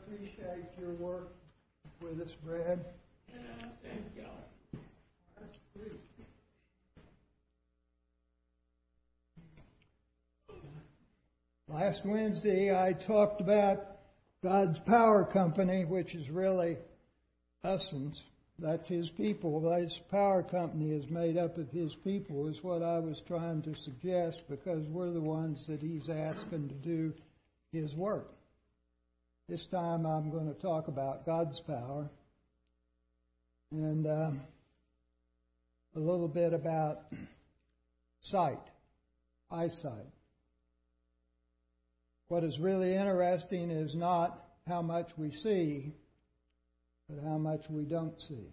appreciate your work with us, Brad. Yeah, thank y'all. That's great. Last Wednesday, I talked about God's power company, which is really Essence. That's His people. This power company is made up of His people, is what I was trying to suggest, because we're the ones that He's asking to do His work. This time I'm going to talk about God's power and a little bit about eyesight. What is really interesting is not how much we see, but how much we don't see.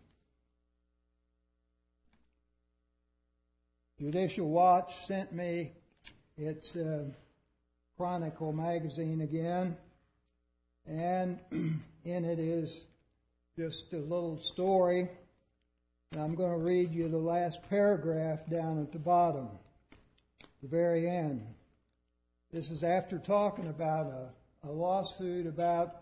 Judicial Watch sent me its Chronicle magazine again, and in it is just a little story. And I'm going to read you the last paragraph down at the bottom, the very end. This is after talking about a lawsuit about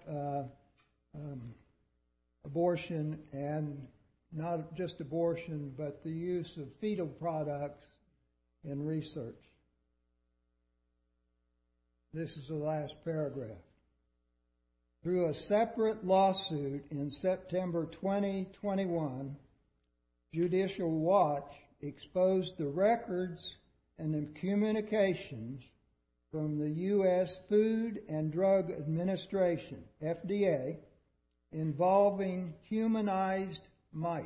abortion, and not just abortion, but the use of fetal products in research. This is the last paragraph. Through a separate lawsuit in September 2021, Judicial Watch exposed the records and the communications from the U.S. Food and Drug Administration, FDA, involving humanized mice.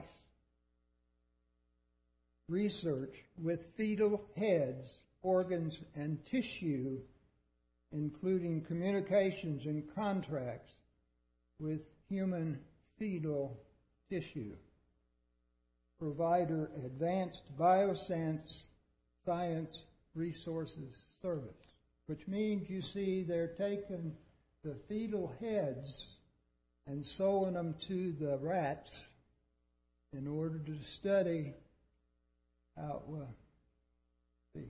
Research with fetal heads, organs, and tissue, including communications and contracts with human fetal tissue. Provider Advanced Bioscience Science Resources Service. Which means, you see, they're taking the fetal heads and sewing them to the rats in order to study how it will be.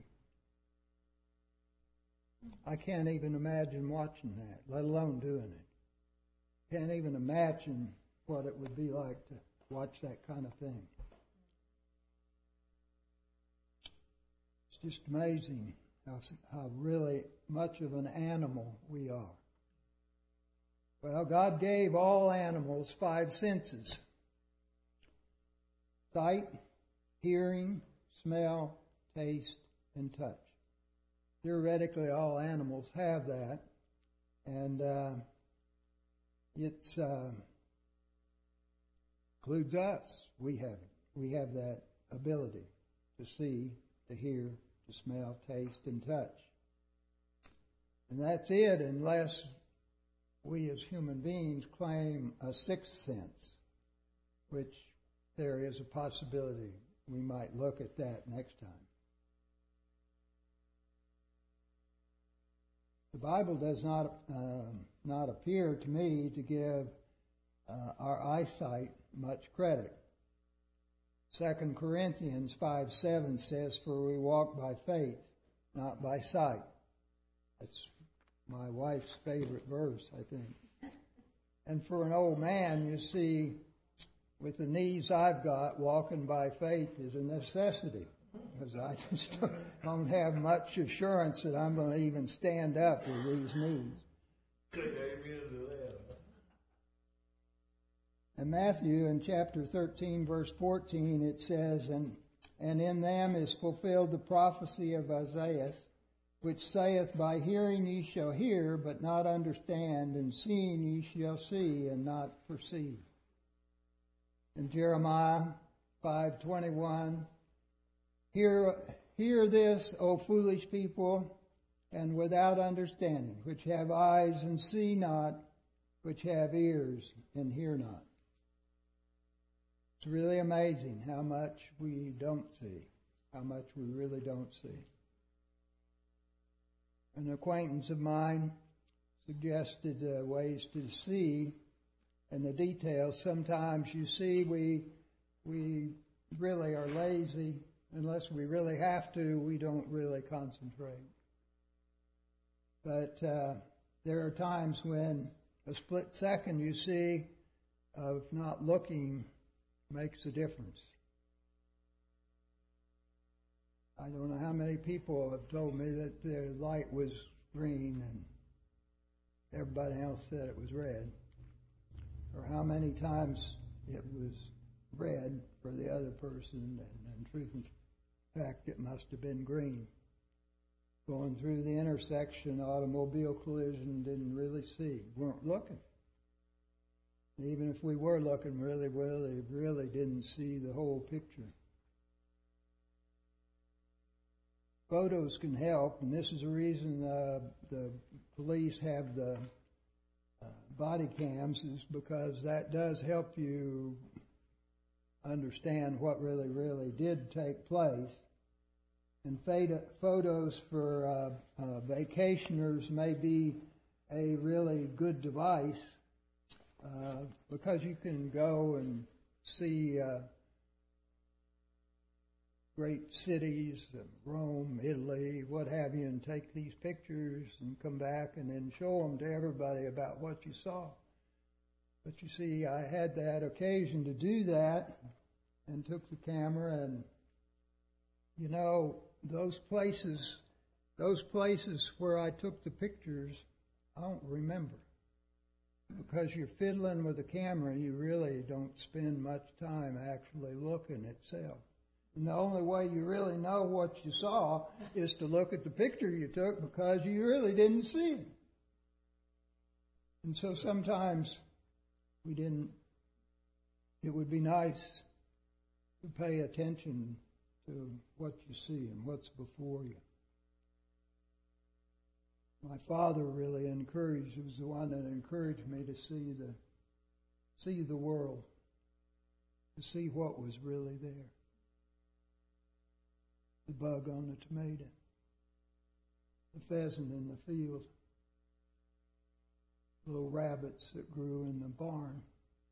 I can't even imagine watching that, let alone doing it. Can't even imagine what it would be like to watch that kind of thing. It's just amazing how really much of an animal we are. Well, God gave all animals 5 senses: sight, hearing, smell, taste, and touch. Theoretically, all animals have that, and it includes us. We have it. We have that ability to see, to hear, to smell, taste, and touch. And that's it, unless we as human beings claim a 6th sense, which there is a possibility we might look at that next time. The Bible does not appear to me to give our eyesight much credit. 2 Corinthians 5:7 says, "For we walk by faith, not by sight." That's my wife's favorite verse, I think. And for an old man, you see, with the knees I've got, walking by faith is a necessity, because I just don't have much assurance that I'm going to even stand up with these knees. In Matthew, in chapter 13, verse 14, it says, and in them is fulfilled the prophecy of Isaiah, which saith, By hearing ye shall hear, but not understand, and seeing ye shall see, and not perceive. In Jeremiah 5:21, Hear this, O foolish people, and without understanding, which have eyes and see not, which have ears and hear not. It's really amazing how much we don't see, how much we really don't see. An acquaintance of mine suggested ways to see and the details. Sometimes you see we really are lazy. Unless we really have to, we don't really concentrate. But there are times when a split second you see of not looking makes a difference. I don't know how many people have told me that their light was green and everybody else said it was red, or how many times it was red for the other person, and in truth and fact it must have been green. Going through the intersection, automobile collision, didn't really see, weren't looking. Even if we were looking really well, they really didn't see the whole picture. Photos can help, and this is the reason the police have the body cams, is because that does help you understand what really did take place. And photos for vacationers may be a really good device because you can go and see great cities, Rome, Italy, what have you, and take these pictures and come back and then show them to everybody about what you saw. But you see, I had that occasion to do that and took the camera, and you know, those places where I took the pictures, I don't remember. Because you're fiddling with the camera, you really don't spend much time actually looking itself. And the only way you really know what you saw is to look at the picture you took, because you really didn't see it. And so sometimes it would be nice to pay attention to what you see and what's before you. My father really was the one that encouraged me to see the world, to see what was really there. The bug on the tomato, the pheasant in the field, little rabbits that grew in the barn,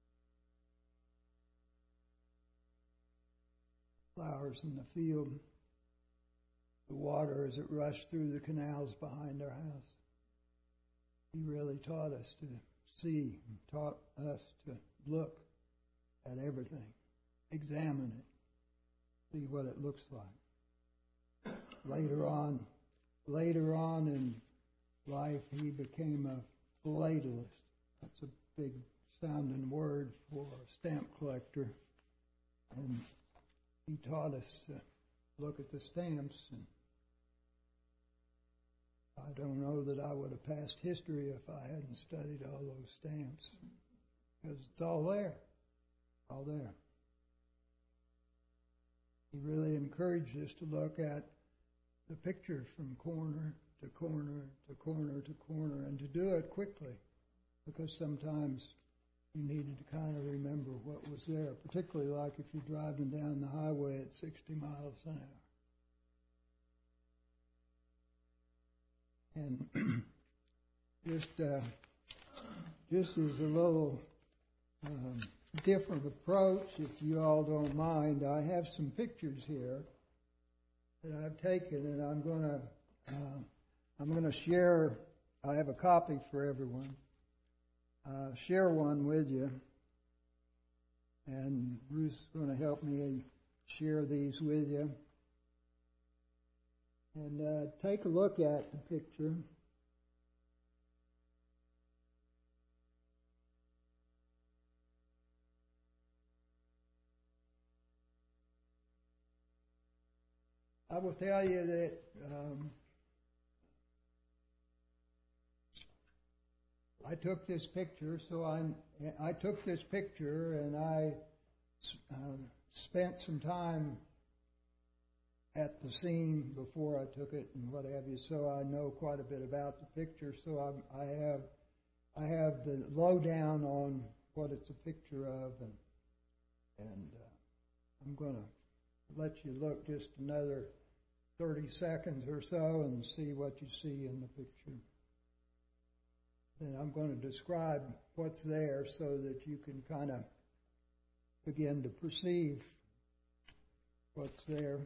flowers in the field, the water as it rushed through the canals behind our house. He really taught us to see, taught us to look at everything, examine it, see what it looks like. Later on in life, he became a philatelist. That's a big sounding word for a stamp collector. And he taught us to look at the stamps, and I don't know that I would have passed history if I hadn't studied all those stamps, because it's all there, all there. He really encouraged us to look at the picture from corner to corner to corner to corner, and to do it quickly, because sometimes you needed to kind of remember what was there, particularly like if you're driving down the highway at 60 miles an hour. And just as a little different approach, if you all don't mind, I have some pictures here that I've taken, and I'm going to share. I have a copy for everyone. Share one with you, and Ruth's going to help me share these with you. And take a look at the picture. I will tell you that I took this picture, I took this picture and I spent some time at the scene before I took it and what have you, so I know quite a bit about the picture. So I have the lowdown on what it's a picture of, and I'm going to let you look just another 30 seconds or so and see what you see in the picture. Then I'm going to describe what's there so that you can kind of begin to perceive what's there.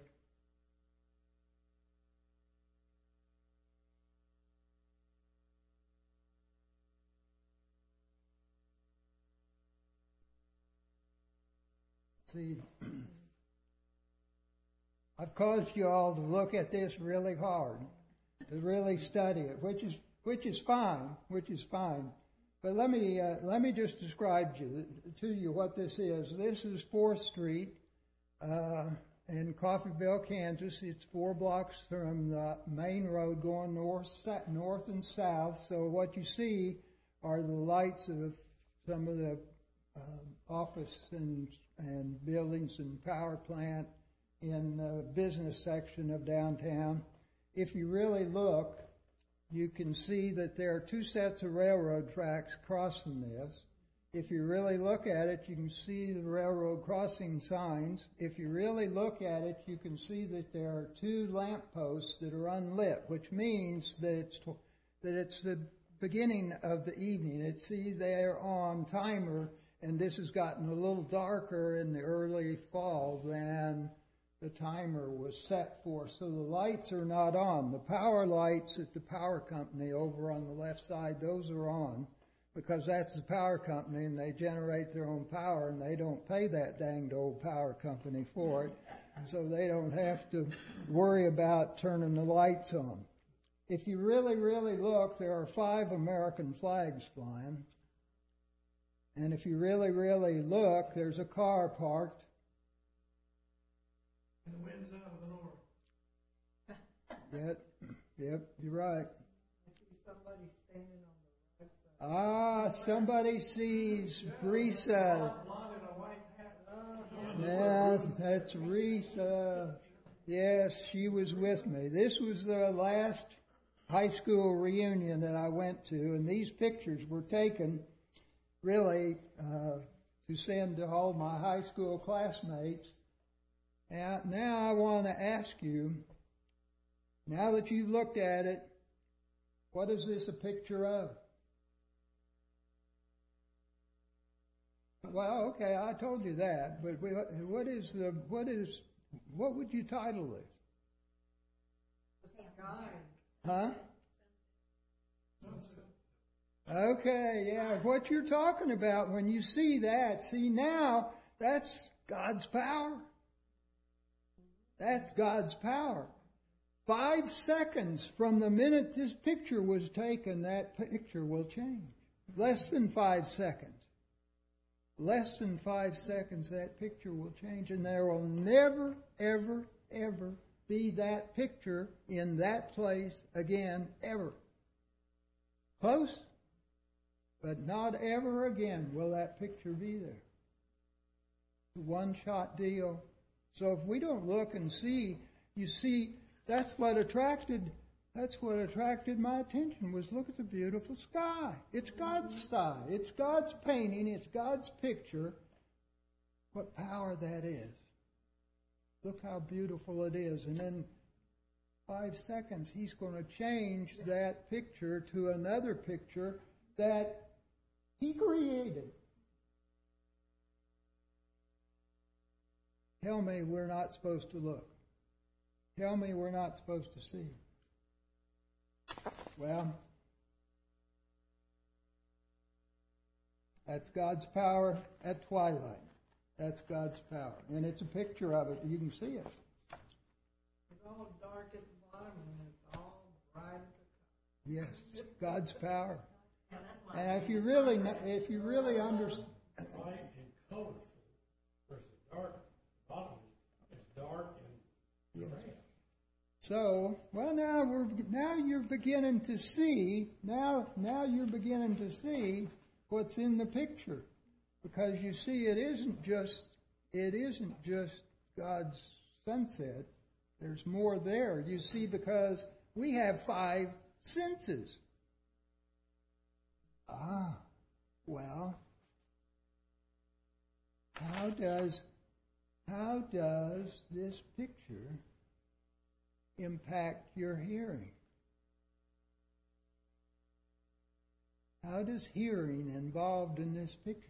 See, I've caused you all to look at this really hard, to really study it, which is fine. But let me just describe to you what this is. This is 4th Street in Coffeyville, Kansas. It's 4 blocks from the main road going north and south. So what you see are the lights of some of the office and buildings and power plant in the business section of downtown. If you really look, you can see that there are 2 sets of railroad tracks crossing this. If you really look at it, you can see the railroad crossing signs. If you really look at it, you can see that there are 2 lamp posts that are unlit, which means that it's the beginning of the evening. They're on timer, and this has gotten a little darker in the early fall than the timer was set for. So the lights are not on. The power lights at the power company over on the left side, those are on, because that's the power company and they generate their own power and they don't pay that danged old power company for it. So they don't have to worry about turning the lights on. If you really, really look, there are 5 American flags flying. And if you really, really look, there's a car parked. And the wind's out of the north. Yep, you're right. I see somebody standing on the right side. Somebody sees Risa. Blonde in a white hat. Yes, that's Risa. Yes, she was with me. This was the last high school reunion that I went to, and these pictures were taken really to send to all my high school classmates. And now I want to ask you, now that you've looked at it, what is this a picture of? Well, okay, I told you that, but what would you title this? The sky. Huh? Okay, yeah, what you're talking about when you see that, now, that's God's power. That's God's power. 5 seconds from the minute this picture was taken, that picture will change. Less than 5 seconds. Less than 5 seconds, that picture will change, and there will never, ever, ever be that picture in that place again, ever. Close? But not ever again will that picture be there. It's a one-shot deal. So if we don't look and see, you see, that's what attracted my attention, was look at the beautiful sky. It's God's sky. It's God's painting. It's God's picture. What power that is. Look how beautiful it is. And in 5 seconds, He's going to change that picture to another picture that He created. Tell me we're not supposed to look. Tell me we're not supposed to see. Well, that's God's power at twilight. That's God's power. And it's a picture of it. You can see it. It's all dark at the bottom and it's all bright at the top. Yes, God's power. And if you really understand, Bright and colorful versus dark. Bottom is dark and gray. so, well, now you're beginning to see. Now you're beginning to see what's in the picture, because you see, it isn't just God's sunset. There's more there. You see, because we have 5 senses. Well, how does this picture impact your hearing? How does hearing involved in this picture?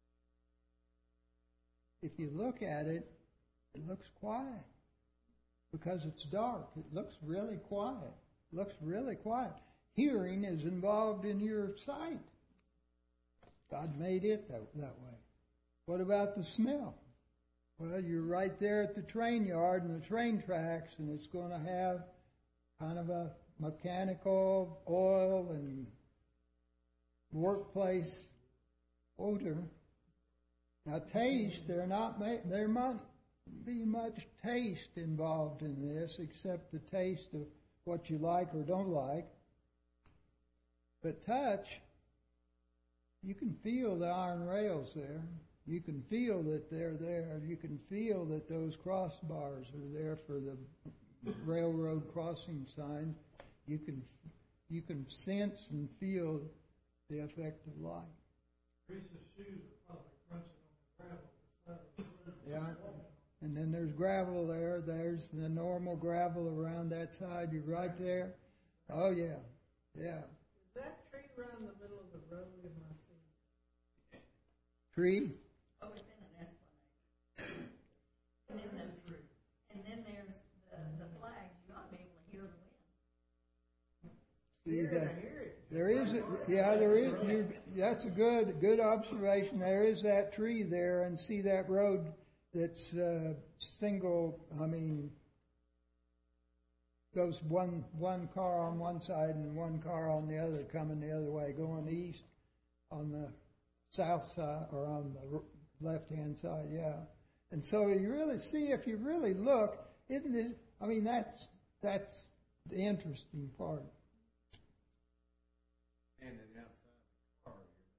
If you look at it, it looks quiet because it's dark. It looks really quiet. It looks really quiet. Hearing is involved in your sight. God made it that way. What about the smell? Well, you're right there at the train yard and the train tracks, and it's going to have kind of a mechanical oil and workplace odor. Now, taste, there might be much taste involved in this, except the taste of what you like or don't like. But touch, you can feel the iron rails there. You can feel that they're there. You can feel that those crossbars are there for the railroad crossing signs. You can sense and feel the effect of light. Teresa's shoes are probably crunching on the gravel. Yeah. And then there's gravel there. There's the normal gravel around that side. You're right there. Oh, yeah. Yeah. Is that tree right in the middle of the road in my city? Tree? Oh, it's in an esplanade. And then there's the flags. You ought to be able to hear the wind. See that? I hear it. There is, that's a good observation. There is that tree there, and see that road that's goes one car on one side and one car on the other, coming the other way, going east on the south side or on the left-hand side, yeah. And so you really see, if you really look, isn't it? I mean, that's the interesting part. And then outside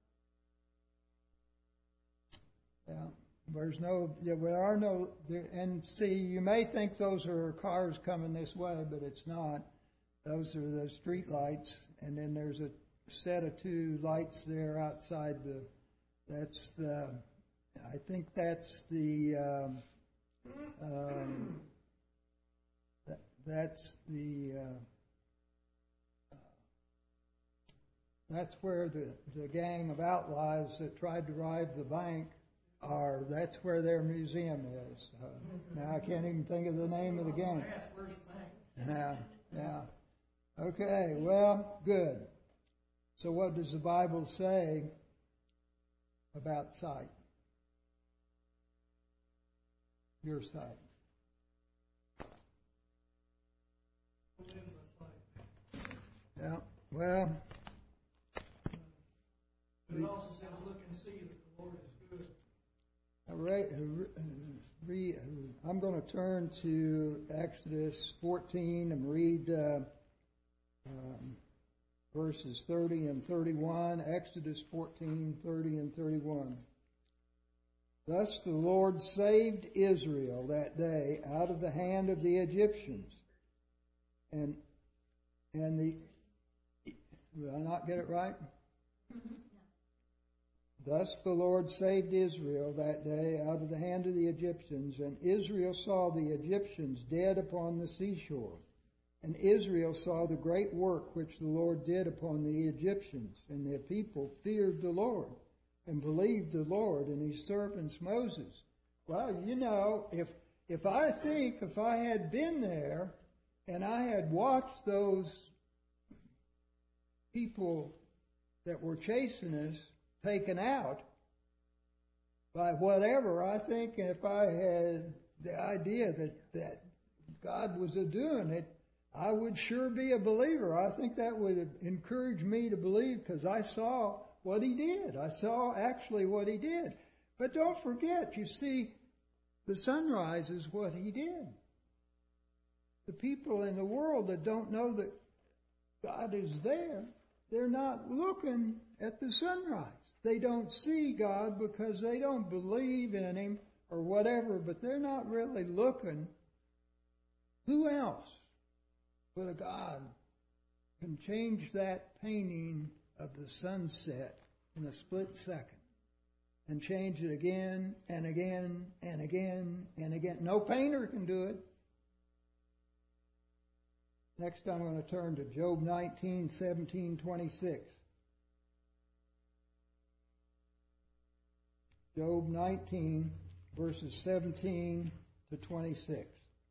the car. Yeah. There are no, and see, you may think those are cars coming this way, but it's not. Those are the street lights, and then there's a set of two lights there outside I think that's where the gang of outlaws that tried to rob the bank are. That's where their museum is. Now I can't even think of the name of the gang. Yeah. Okay, well, good. So what does the Bible say about sight? Your sight. Yeah, well. But it also says, look and see that the Lord is good. I'm going to turn to Exodus 14 and read verses 30 and 31. Exodus 14, 30 and 31. Thus the Lord saved Israel that day out of the hand of the Egyptians. And did I not get it right? Thus the Lord saved Israel that day out of the hand of the Egyptians, and Israel saw the Egyptians dead upon the seashore. And Israel saw the great work which the Lord did upon the Egyptians, and the people feared the Lord and believed the Lord and his servant Moses. Well, you know, if I had been there and I had watched those people that were chasing us taken out by whatever, I think if I had the idea that God was doing it, I would sure be a believer. I think that would encourage me to believe, because I saw what he did. I saw actually what he did. But don't forget, you see, the sunrise is what he did. The people in the world that don't know that God is there, they're not looking at the sunrise. They don't see God because they don't believe in him or whatever, but they're not really looking. Who else but a God can change that painting of the sunset in a split second and change it again and again and again and again? No painter can do it. Next, I'm going to turn to Job 19, 17, 26. Job 19, verses 17 to 26.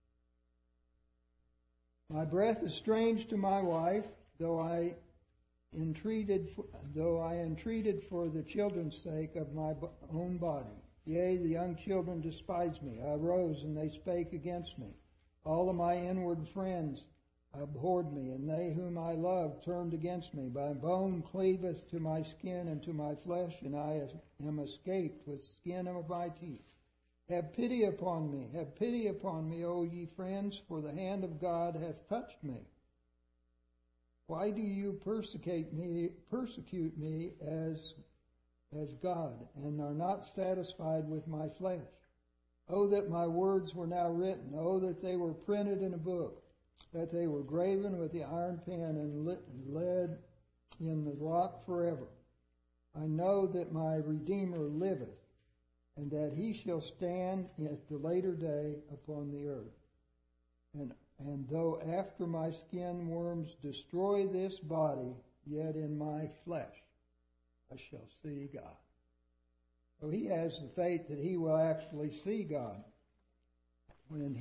My breath is strange to my wife, though I entreated for the children's sake of my own body. Yea, the young children despised me. I arose, and they spake against me. All of my inward friends abhorred me, and they whom I loved turned against me. My bone cleaveth to my skin and to my flesh, and I am escaped with skin of my teeth. Have pity upon me, O ye friends, for the hand of God hath touched me. Why do you persecute me as God, and are not satisfied with my flesh? Oh, that my words were now written. Oh, that they were printed in a book, that they were graven with the iron pen and lead in the rock forever. I know that my Redeemer liveth, and that he shall stand at the later day upon the earth. And though after my skin worms destroy this body, yet in my flesh I shall see God. So he has the faith that he will actually see God when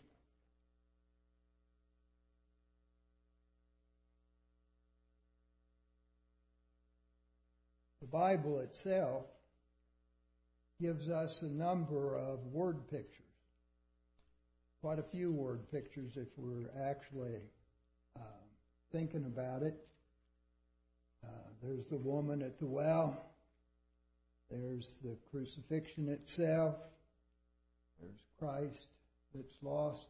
the Bible itself gives us a number of word pictures. Quite a few word pictures if we're actually thinking about it. There's the woman at the well. There's the crucifixion itself. There's Christ that's lost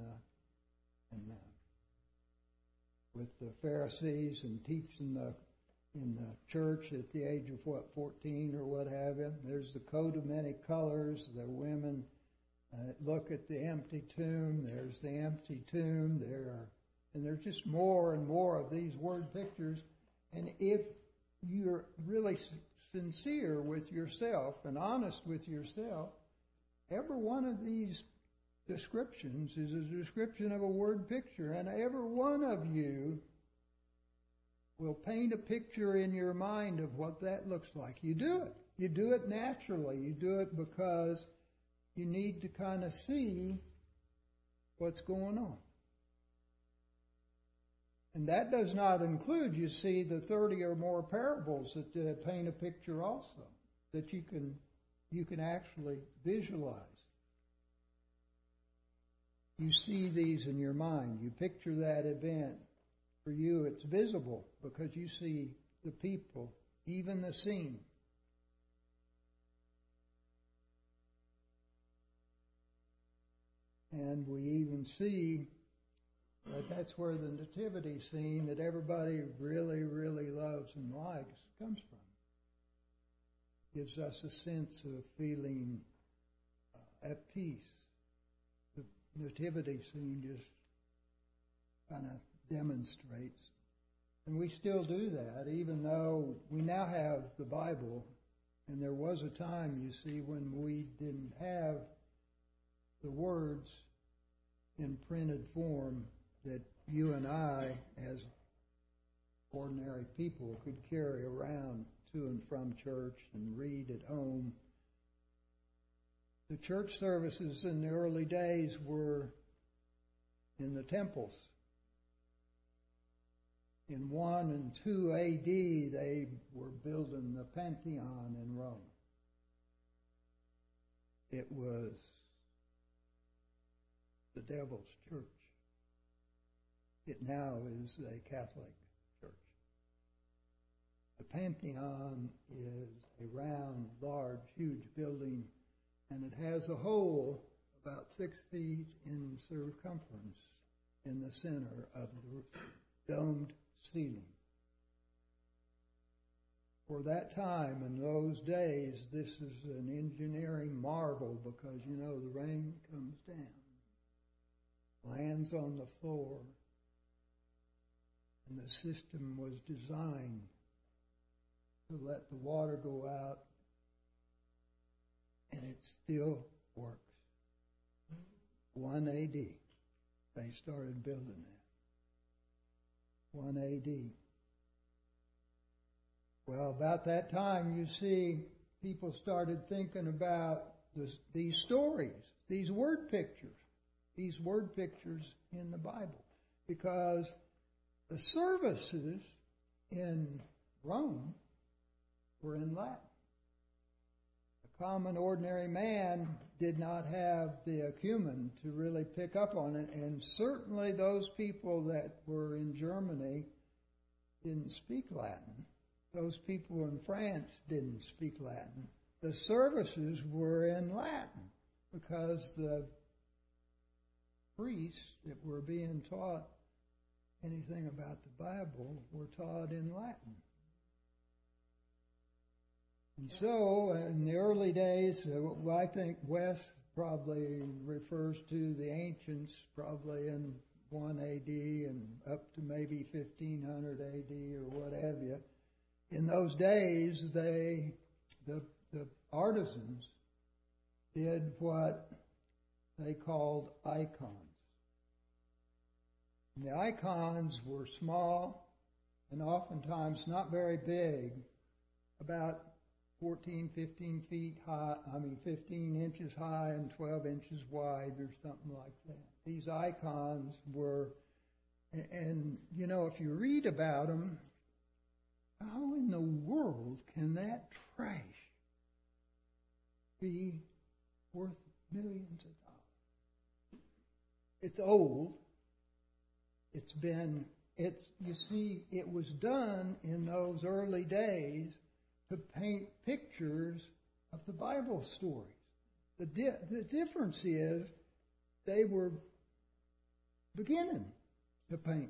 with the Pharisees and teaching in the church at the age of 14 or what have you. There's the coat of many colors. The women look at the empty tomb. There's the empty tomb. And there's just more and more of these word pictures. And if you're really sincere with yourself and honest with yourself, every one of these descriptions is a description of a word picture, and every one of you will paint a picture in your mind of what that looks like. You do it. You do it naturally. You do it because you need to kind of see what's going on. And that does not include, you see, the 30 or more parables that paint a picture also, that you can actually visualize. You see these in your mind. You picture that event. For you, it's visible because you see the people, even the scene. And we even see that that's where the nativity scene that everybody really, really loves and likes comes from. Gives us a sense of feeling at peace. The nativity scene just kind of demonstrates. And we still do that, even though we now have the Bible. And there was a time, you see, when we didn't have the words in printed form that you and I, as ordinary people, could carry around to and from church and read at home. The church services in the early days were in the temples. In 1 and 2 AD, they were building the Pantheon in Rome. It was the devil's church. It now is a Catholic church. The Pantheon is a round, large, huge building, and it has a hole about 6 feet in circumference in the center of the domed ceiling. For that time, in those days, this is an engineering marvel because, you know, the rain comes down, lands on the floor, and the system was designed to let the water go out, and it still works. 1 AD, they started building that. 1 AD. Well, about that time, you see, people started thinking about these stories, these word pictures in the Bible, because the services in Rome were in Latin. common, ordinary man did not have the acumen to really pick up on it. And certainly those people that were in Germany didn't speak Latin. Those people in France didn't speak Latin. The services were in Latin because the priests that were being taught anything about the Bible were taught in Latin. And so, in the early days, I think Wes probably refers to the ancients, probably in 1 AD and up to maybe 1500 AD or what have you. In those days, the artisans did what they called icons. And the icons were small and oftentimes not very big, about 14, 15 feet high, 15 inches high and 12 inches wide or something like that. These icons were, and you know, if you read about them, how in the world can that trash be worth millions of dollars? It's old. You see, it was done in those early days to paint pictures of the Bible stories. The difference is they were beginning to paint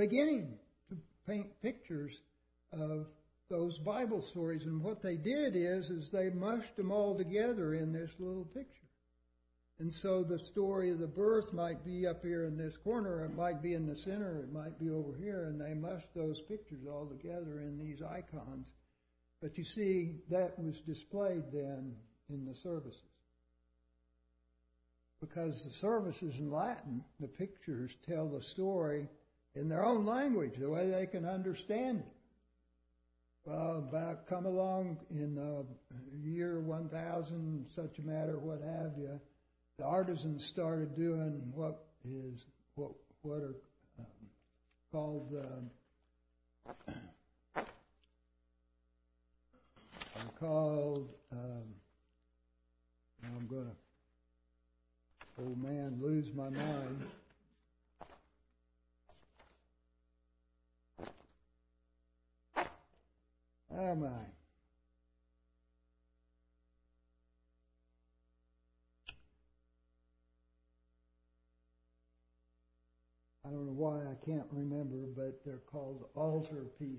pictures of those Bible stories. And what they did is they mushed them all together in this little picture. And so the story of the birth might be up here in this corner, it might be in the center, it might be over here, and they mushed those pictures all together in these icons. But you see, that was displayed then in the services. Because the services in Latin, the pictures tell the story in their own language, the way they can understand it. Well, come along in the year 1000, such a matter, what have you, the artisans started doing what are called I'm going to, old man, lose my mind. Oh my. I don't know why I can't remember, but they're called altar pieces.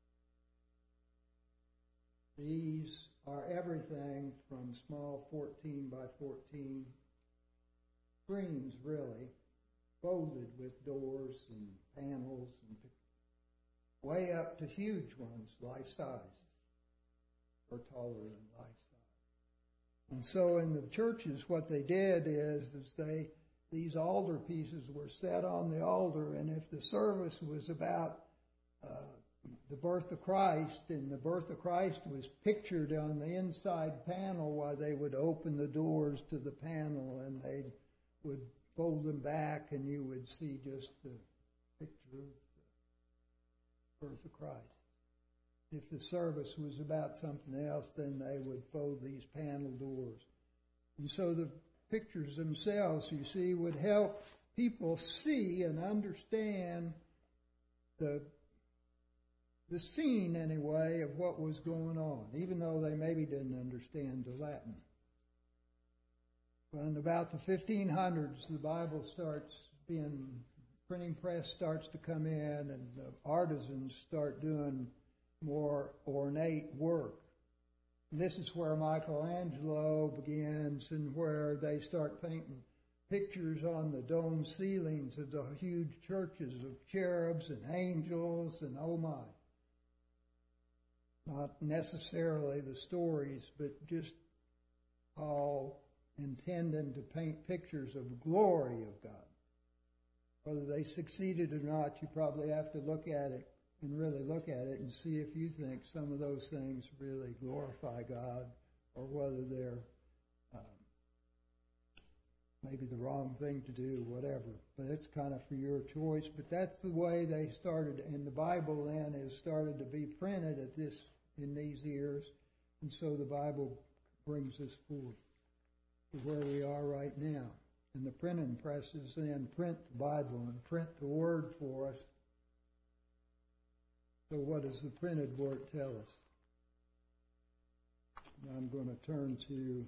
These are everything from small 14 by 14 screens, really, folded with doors and panels, and way up to huge ones, life-size, or taller than life-size. And so in the churches, what they did is these altar pieces were set on the altar, and if the service was about the birth of Christ, and the birth of Christ was pictured on the inside panel, while they would open the doors to the panel and they would fold them back, and you would see just the picture of the birth of Christ. If the service was about something else, then they would fold these panel doors. And so the pictures themselves, you see, would help people see and understand the scene, anyway, of what was going on, even though they maybe didn't understand the Latin. But in about the 1500s, the Bible printing press starts to come in, and the artisans start doing more ornate work. And this is where Michelangelo begins, and where they start painting pictures on the dome ceilings of the huge churches of cherubs and angels, and oh my. Not necessarily the stories, but just all intending to paint pictures of the glory of God. Whether they succeeded or not, you probably have to look at it and really look at it and see if you think some of those things really glorify God, or whether they're maybe the wrong thing to do, whatever. But it's kind of for your choice. But that's the way they started, and the Bible then has started to be printed in these years. And so the Bible brings us forward to where we are right now. And the printing presses then print the Bible and print the Word for us. So what does the printed Word tell us? Now I'm going to turn to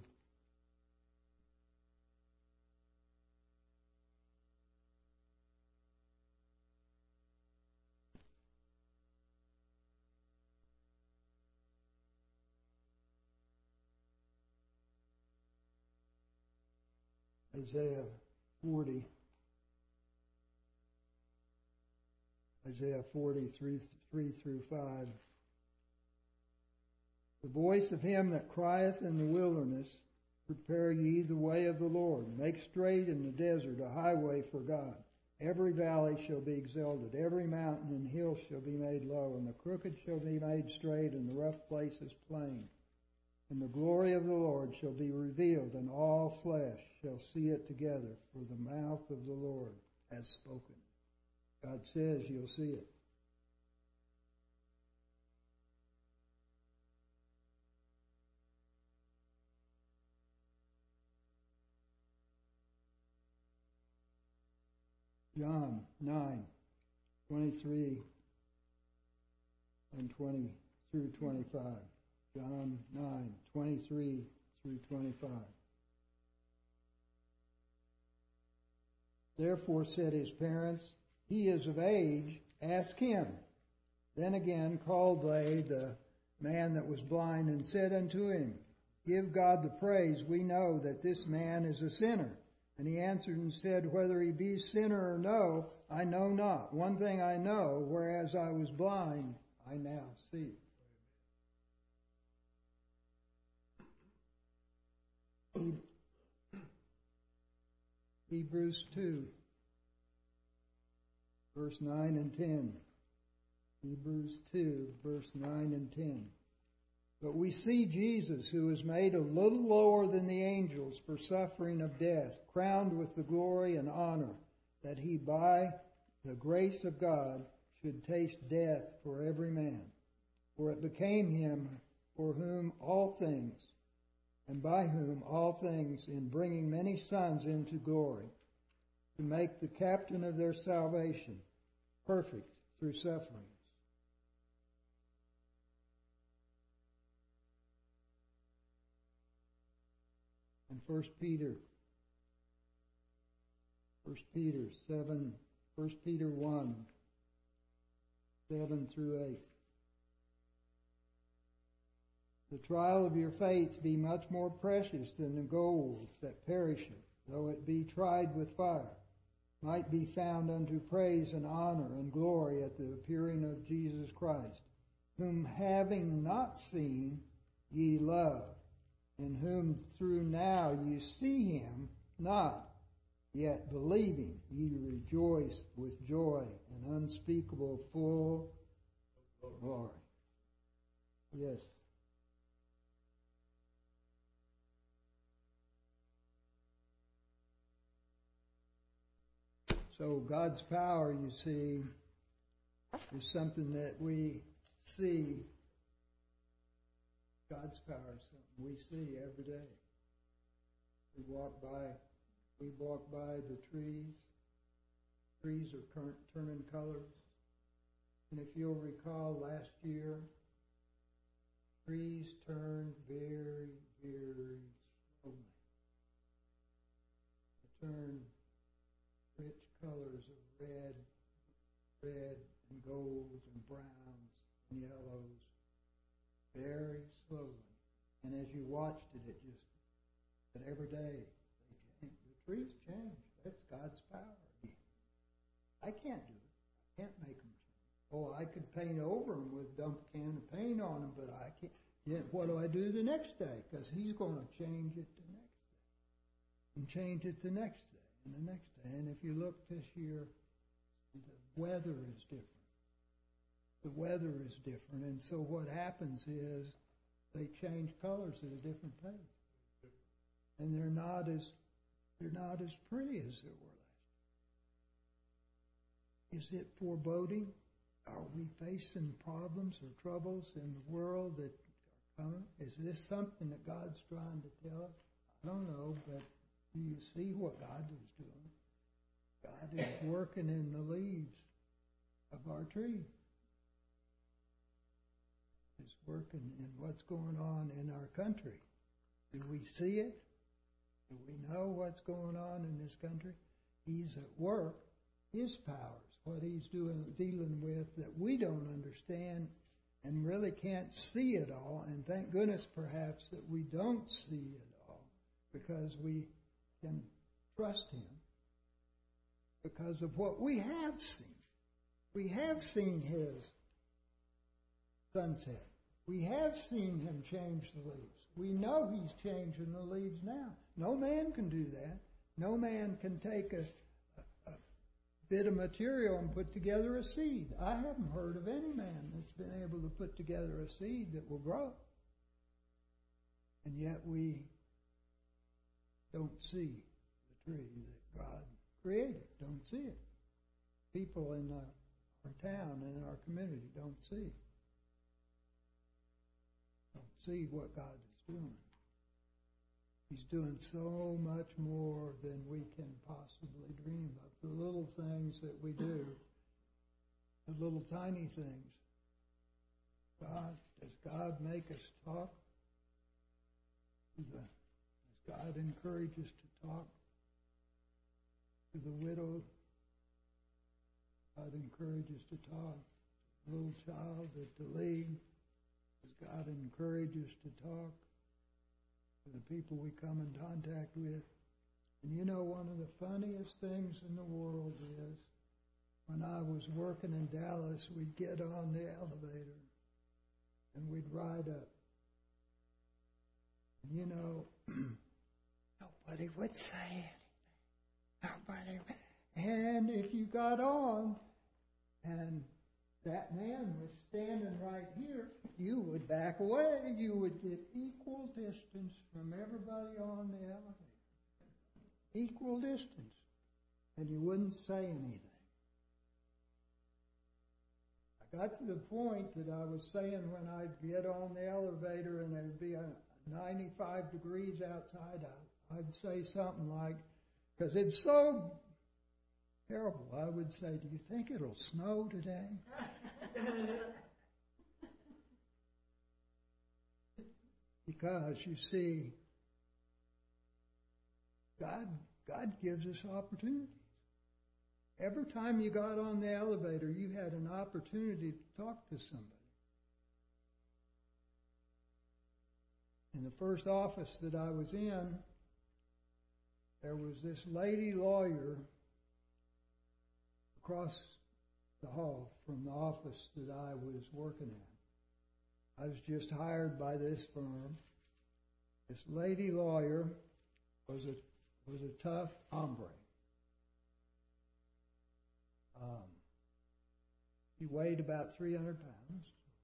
Isaiah 40. Isaiah 43, 3 through 5. The voice of him that crieth in the wilderness, prepare ye the way of the Lord. Make straight in the desert a highway for God. Every valley shall be exalted, every mountain and hill shall be made low, and the crooked shall be made straight, and the rough places plain. And the glory of the Lord shall be revealed, and all flesh shall see it together, for the mouth of the Lord has spoken. God says you'll see it. John 9, 23 and 20 through 25. John 9, 23 through 25. Therefore said his parents, he is of age, ask him. Then again called they the man that was blind, and said unto him, give God the praise, we know that this man is a sinner. And he answered and said, whether he be sinner or no, I know not. One thing I know, whereas I was blind, I now see. Hebrews 2, verse 9 and 10. Hebrews 2, verse 9 and 10. But we see Jesus, who was made a little lower than the angels for suffering of death, crowned with the glory and honor, that he by the grace of God should taste death for every man. For it became him for whom all things, and by whom all things, in bringing many sons into glory, to make the captain of their salvation perfect through suffering. And 1 Peter 7, 1 Peter 1, 7 through 8. The trial of your faith be much more precious than the gold that perisheth, though it be tried with fire, might be found unto praise and honor and glory at the appearing of Jesus Christ, whom having not seen ye love, in whom through now ye see him not, yet believing ye rejoice with joy and unspeakable full glory. Yes. So God's power, you see, is something that we see. God's power is something we see every day. We walk by the trees. Trees are turning colors. And if you'll recall last year, trees turned very, very slowly. They turned rich colors of red and gold and browns and yellows, very slowly. And as you watched it, but every day they change. The trees change. That's God's power. I can't do it. I can't make them change. Oh, I could paint over them with dump a can of paint on them, but I can't. Yet what do I do the next day? Because he's going to change it the next day. And change it the next day and the next day. And if you look this year, the weather is different. The weather is different. And so what happens is they change colors at a different pace. And they're not as pretty as they were last year. Is it foreboding? Are we facing problems or troubles in the world that are coming? Is this something that God's trying to tell us? I don't know, but do you see what God is doing? God is working in the leaves of our tree. He's working in what's going on in our country. Do we see it? Do we know what's going on in this country? He's at work. His powers, what he's dealing with that we don't understand and really can't see it all. And thank goodness perhaps that we don't see it all, because we can trust him because of what we have seen. We have seen his sunset. We have seen him change the leaves. We know he's changing the leaves now. No man can do that. No man can take a bit of material and put together a seed. I haven't heard of any man that's been able to put together a seed that will grow. And yet we don't see the tree that God created. Don't see it. People in our town and in our community don't see. Don't see what God is doing. He's doing so much more than we can possibly dream of. The little things that we do, the little tiny things. Does God make us talk? Does God encourage us to talk to the widow? God encourages to talk to the little child at the league. Does God encourage us to talk to the people we come in contact with? And you know, one of the funniest things in the world is when I was working in Dallas, we'd get on the elevator and we'd ride up. And you know, nobody would say anything. Nobody. And if you got on and that man was standing right here, you would back away. You would get equal distance from everybody on the elevator. Equal distance. And you wouldn't say anything. I got to the point that I was saying when I'd get on the elevator and it'd be 95 degrees outside, I'd say something like, because it's so terrible, I would say, do you think it'll snow today? Because, you see, God gives us opportunities. Every time you got on the elevator, you had an opportunity to talk to somebody. In the first office that I was in, there was this lady lawyer across the hall from the office that I was working in. I was just hired by this firm. This lady lawyer was a tough hombre. He weighed about 300 pounds.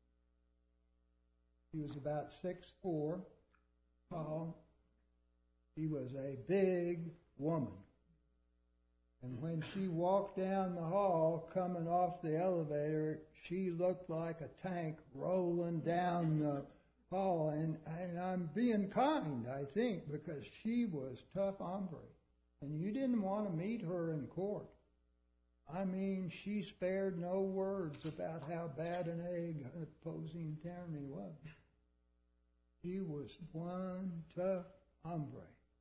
He was about 6'4", tall. She was a big woman. And when she walked down the hall, coming off the elevator, she looked like a tank rolling down the hall. And I'm being kind, I think, because she was tough hombre. And you didn't want to meet her in court. I mean, she spared no words about how bad an egg Posey Tierney was. She was one tough hombre.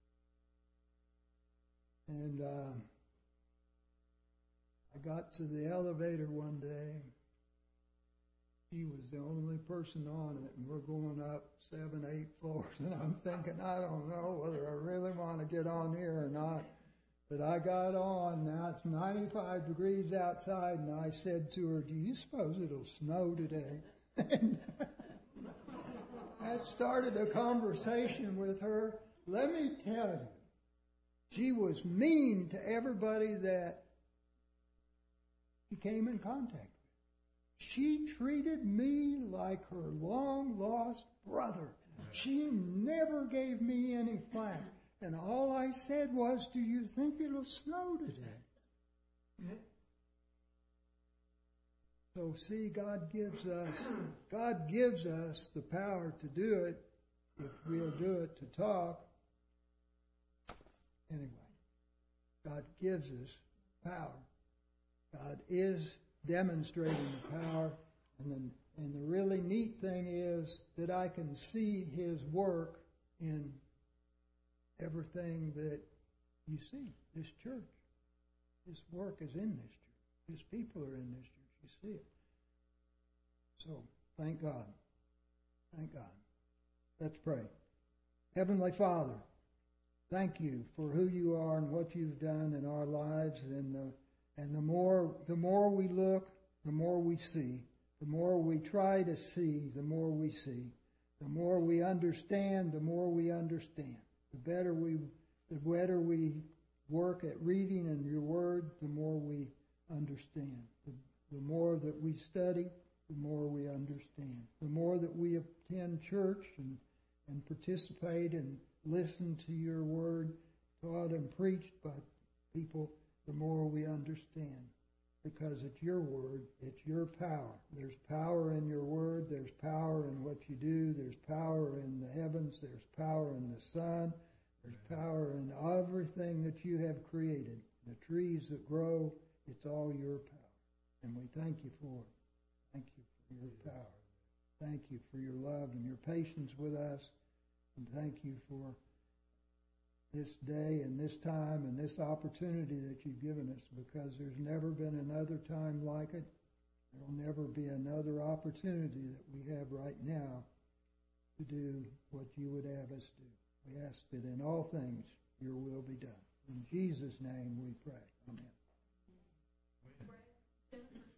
And I got to the elevator one day. She was the only person on it, and we're going up 7, 8 floors. And I'm thinking, I don't know whether I really want to get on here or not. But I got on. Now it's 95 degrees outside, and I said to her, do you suppose it'll snow today? And I started a conversation with her. Let me tell you, she was mean to everybody that she came in contact with. She treated me like her long-lost brother. She never gave me any flack. And all I said was, do you think it'll snow today? So see, God gives us the power to do it if we'll do it to talk. Anyway, God gives us power. God is demonstrating the power, and the really neat thing is that I can see His work in everything that you see. This church, His work is in this church. His people are in this church. You see it. So, thank God. Thank God. Let's pray. Heavenly Father, thank you for who you are and what you've done in our lives. And the more we look, the more we see. The more we try to see, the more we see. The more we understand, the more we understand. The better we work at reading in your word, the more we understand. The more that we study, the more we understand. The more that we attend church and participate and listen to your word taught and preached by people, the more we understand. Because it's your word, it's your power. There's power in your word, there's power in what you do, there's power in the heavens, there's power in the sun, there's power in everything that you have created. The trees that grow, it's all your power. And we thank you for it. Thank you for your power. Thank you for your love and your patience with us. And thank you for this day and this time and this opportunity that you've given us, because there's never been another time like it. There'll never be another opportunity that we have right now to do what you would have us do. We ask that in all things your will be done. In Jesus' name we pray. Amen. Jennifer